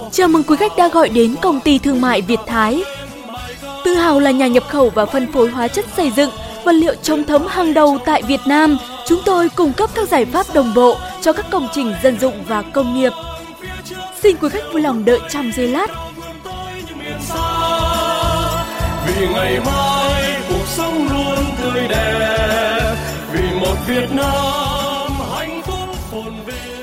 Chào mừng quý khách đã gọi đến công ty thương mại Việt Thái. Tự hào là nhà nhập khẩu và phân phối hóa chất xây dựng, vật liệu chống thấm hàng đầu tại Việt Nam. Chúng tôi cung cấp các giải pháp đồng bộ cho các công trình dân dụng và công nghiệp. Xin quý khách vui lòng đợi trong giây lát. Vì ngày mai cuộc sống luôn tươi đẹp, vì một Việt Nam hạnh phúc phồn vinh.